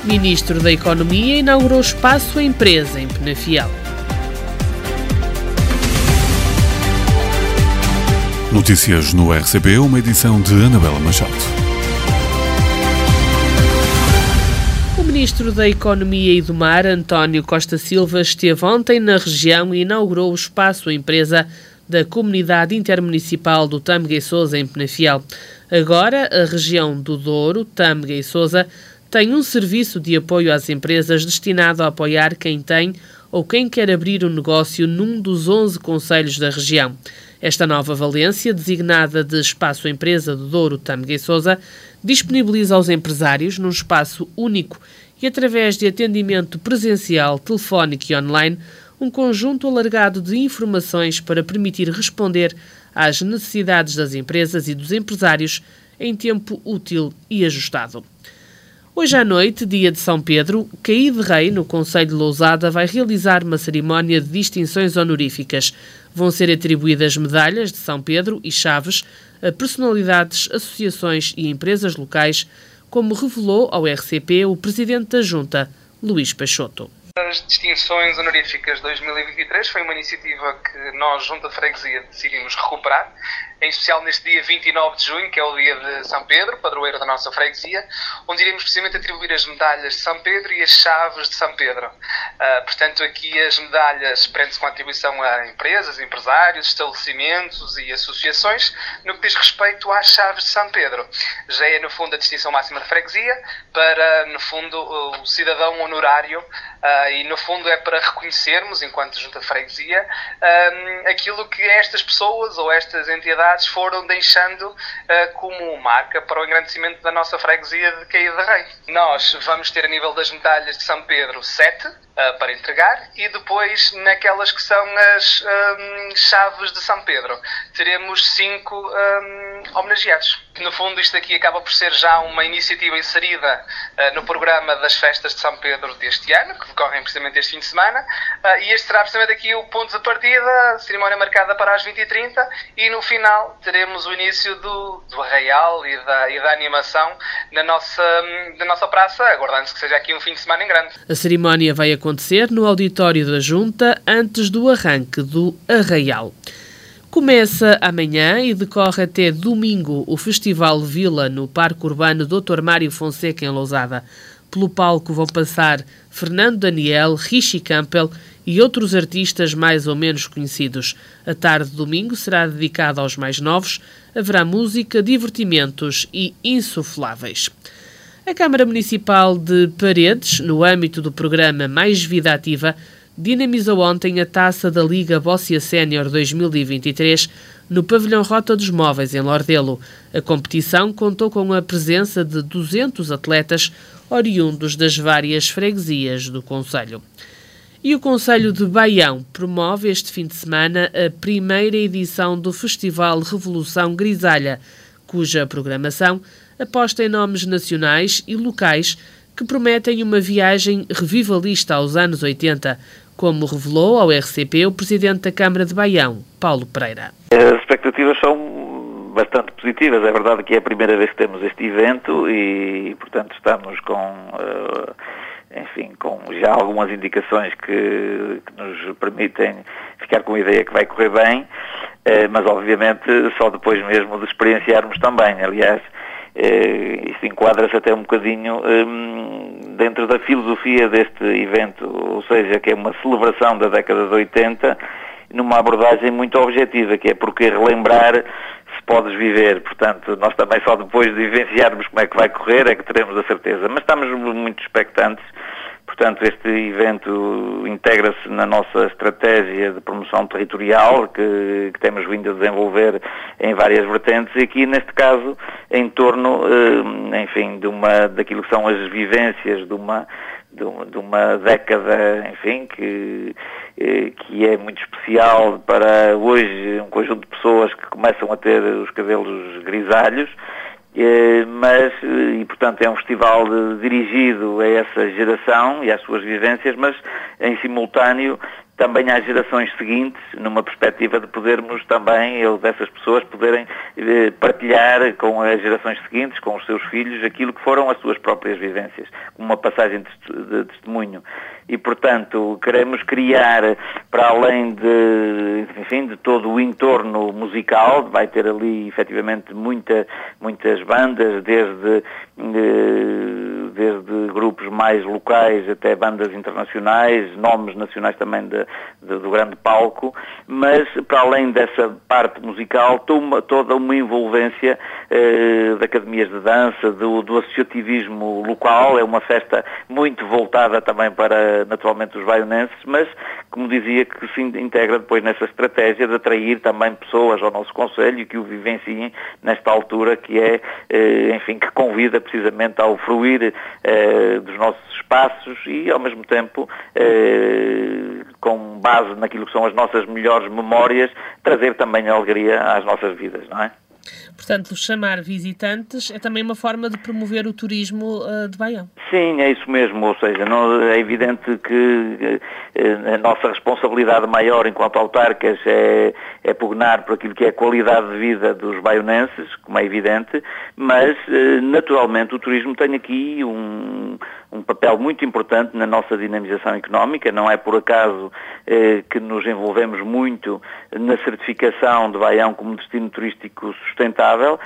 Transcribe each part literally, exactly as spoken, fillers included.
Ministro da Economia inaugurou Espaço Empresa em Penafiel. Notícias no R C P, uma edição de Anabela Machado. O Ministro da Economia e do Mar, António Costa Silva, esteve ontem na região e inaugurou o Espaço Empresa da Comunidade Intermunicipal do Tâmega e Sousa, em Penafiel. Agora, a região do Douro, Tâmega e Sousa, tem um serviço de apoio às empresas destinado a apoiar quem tem ou quem quer abrir um negócio num dos onze concelhos da região. Esta nova valência, designada de Espaço Empresa do Douro, Tâmega e Sousa, disponibiliza aos empresários, num espaço único e através de atendimento presencial, telefónico e online, um conjunto alargado de informações para permitir responder às necessidades das empresas e dos empresários em tempo útil e ajustado. Hoje à noite, dia de São Pedro, Caíde Rei, no concelho de Lousada, vai realizar uma cerimónia de distinções honoríficas. Vão ser atribuídas medalhas de São Pedro e chaves a personalidades, associações e empresas locais, como revelou ao R C P o Presidente da Junta, Luís Peixoto. As distinções honoríficas dois mil e vinte e três foi uma iniciativa que nós, Junta de Freguesia, decidimos recuperar, em especial neste dia vinte e nove de junho, que é o dia de São Pedro, padroeiro da nossa freguesia, onde iremos precisamente atribuir as medalhas de São Pedro e as chaves de São Pedro. Uh, portanto, aqui as medalhas prendem-se com a atribuição a empresas, empresários, estabelecimentos e associações, no que diz respeito às chaves de São Pedro. Já é, no fundo, a distinção máxima de freguesia para, no fundo, o cidadão honorário. Uh, e, no fundo, é para reconhecermos, enquanto Junta de Freguesia, um, aquilo que estas pessoas ou estas entidades foram deixando uh, como marca para o engrandecimento da nossa freguesia de Caíde Rei. Nós vamos ter, a nível das medalhas de São Pedro, sete uh, para entregar, e depois, naquelas que são as um, chaves de São Pedro, teremos cinco um, homenageados. No fundo, isto aqui acaba por ser já uma iniciativa inserida uh, no programa das festas de São Pedro deste ano, que decorrem precisamente este fim de semana, uh, e este será precisamente aqui o ponto de partida, a cerimónia marcada para as vinte e trinta, e no final teremos o início do, do arraial e da, e da animação na nossa, na nossa praça, aguardando-se que seja aqui um fim de semana em grande. A cerimónia vai acontecer no auditório da Junta antes do arranque do arraial. Começa amanhã e decorre até domingo o Festival Vila no Parque Urbano doutor Mário Fonseca, em Lousada. Pelo palco vão passar Fernando Daniel, Richie Campbell e outros artistas mais ou menos conhecidos. A tarde de domingo será dedicada aos mais novos. Haverá música, divertimentos e insufláveis. A Câmara Municipal de Paredes, no âmbito do programa Mais Vida Ativa, dinamizou ontem a taça da Liga Bóssia Sénior dois mil e vinte e três no pavilhão Rota dos Móveis, em Lordelo. A competição contou com a presença de duzentos atletas oriundos das várias freguesias do concelho. E o Concelho de Baião promove este fim de semana a primeira edição do Festival Revolução Grisalha, cuja programação aposta em nomes nacionais e locais que prometem uma viagem revivalista aos anos oitenta, como revelou ao R C P o Presidente da Câmara de Baião, Paulo Pereira. As expectativas são bastante positivas. É verdade que é a primeira vez que temos este evento e, portanto, estamos com, uh, enfim, com já algumas indicações que, que nos permitem ficar com a ideia que vai correr bem, uh, mas, obviamente, só depois mesmo de experienciarmos também. Aliás, uh, isso enquadra-se até um bocadinho um, dentro da filosofia deste evento, ou seja, que é uma celebração da década de oitenta, numa abordagem muito objetiva, que é porque relembrar se podes viver. Portanto, nós também só depois de vivenciarmos como é que vai correr é que teremos a certeza. Mas estamos muito expectantes. Portanto, este evento integra-se na nossa estratégia de promoção territorial que, que temos vindo a desenvolver em várias vertentes e aqui, neste caso, em torno, enfim, de uma, daquilo que são as vivências de uma, de uma, de uma década, enfim, que, que é muito especial para hoje um conjunto de pessoas que começam a ter os cabelos grisalhos. Mas, e portanto é um festival de, dirigido a essa geração e às suas vivências, mas em simultâneo também às gerações seguintes, numa perspectiva de podermos também, eu, dessas pessoas, poderem eh, partilhar partilhar com as gerações seguintes, com os seus filhos, aquilo que foram as suas próprias vivências, como uma passagem de testemunho. E, portanto, queremos criar, para além de, enfim, de todo o entorno musical, vai ter ali, efetivamente, muita, muitas bandas, desde, desde grupos mais locais até bandas internacionais, nomes nacionais também de, de, do grande palco, mas, para além dessa parte musical, toda, toda uma envolvência eh, de academias de dança, do, do associativismo local. É uma festa muito voltada também para, naturalmente, os baionenses, mas, como dizia, que se integra depois nessa estratégia de atrair também pessoas ao nosso concelho e que o vivenciem nesta altura que é, eh, enfim, que convida precisamente ao fruir eh, dos nossos espaços e, ao mesmo tempo, eh, com base naquilo que são as nossas melhores memórias, trazer também alegria às nossas vidas, não é? Portanto, chamar visitantes é também uma forma de promover o turismo uh, de Baião. Sim, é isso mesmo, ou seja, não, é evidente que eh, a nossa responsabilidade maior enquanto autarcas é, é pugnar por aquilo que é a qualidade de vida dos baionenses, como é evidente, mas eh, naturalmente o turismo tem aqui um, um papel muito importante na nossa dinamização económica. Não é por acaso eh, que nos envolvemos muito na certificação de Baião como destino turístico sustentável,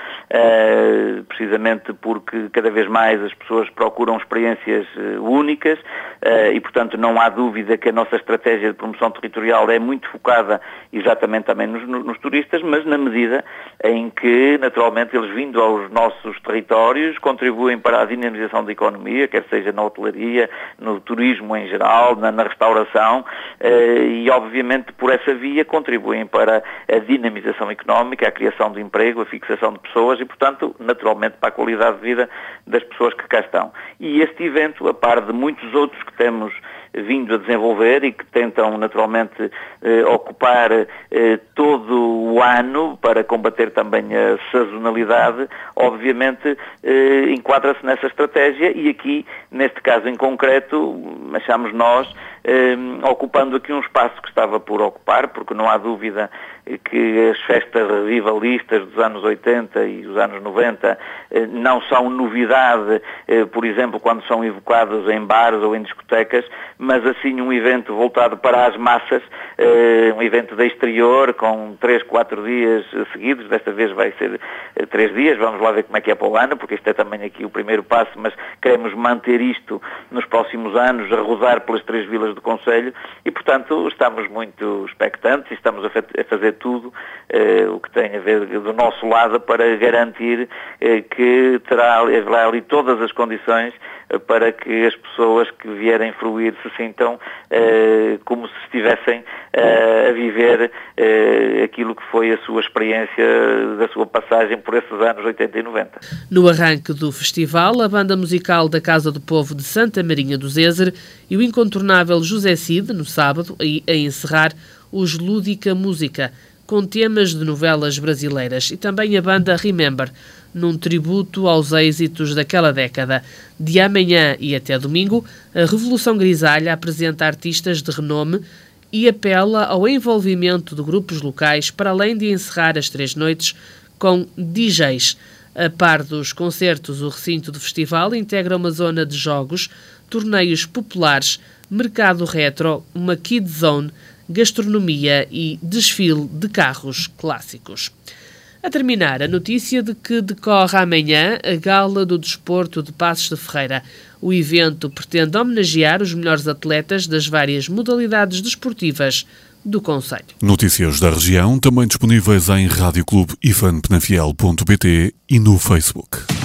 eh, precisamente porque cada vez mais as pessoas procuram experiências eh, únicas eh, e, portanto, não há dúvida que a nossa estratégia de promoção territorial é muito focada exatamente também nos, nos turistas, mas na medida em que, naturalmente, eles vindo aos nossos territórios contribuem para a dinamização da economia, quer seja na hotelaria, no turismo em geral, na, na restauração, eh, e, obviamente, por essa via contribuem para a dinamização económica, a criação de emprego, a fixação de pessoas e, portanto, naturalmente, para a qualidade de vida das pessoas que cá estão. E este evento, a par de muitos outros que temos vindo a desenvolver e que tentam naturalmente eh, ocupar eh, todo o ano para combater também a sazonalidade, obviamente eh, enquadra-se nessa estratégia e aqui, neste caso em concreto, achamos nós, eh, ocupando aqui um espaço que estava por ocupar, porque não há dúvida que as festas revivalistas dos anos oitenta e dos anos noventa eh, não são novidade, eh, por exemplo, quando são evocadas em bares ou em discotecas, mas assim um evento voltado para as massas, eh, um evento de exterior com três, quatro dias seguidos, desta vez vai ser eh, três dias, vamos lá ver como é que é para o ano, porque isto é também aqui o primeiro passo, mas queremos manter isto nos próximos anos, a rodar pelas três vilas do concelho e, portanto, estamos muito expectantes e estamos a, a fazer tudo eh, o que tem a ver do nosso lado para garantir eh, que terá haverá ali todas as condições para que as pessoas que vierem fruir se sintam eh, como se estivessem eh, a viver eh, aquilo que foi a sua experiência da sua passagem por esses anos oitenta e noventa. No arranque do festival, a banda musical da Casa do Povo de Santa Marinha do Zezer e o incontornável José Cid, no sábado, a, a encerrar os Lúdica Música, com temas de novelas brasileiras, e também a banda Remember, num tributo aos êxitos daquela década. De amanhã e até domingo, a Revolução Grisalha apresenta artistas de renome e apela ao envolvimento de grupos locais, para além de encerrar as três noites com D Js. A par dos concertos, o recinto do festival integra uma zona de jogos, torneios populares, mercado retro, uma kid zone, gastronomia e desfile de carros clássicos. A terminar, a notícia de que decorre amanhã a Gala do Desporto de Passos de Ferreira. O evento pretende homenagear os melhores atletas das várias modalidades desportivas do concelho. Notícias da região também disponíveis em rádio clube ifan penafiel ponto pt e no Facebook.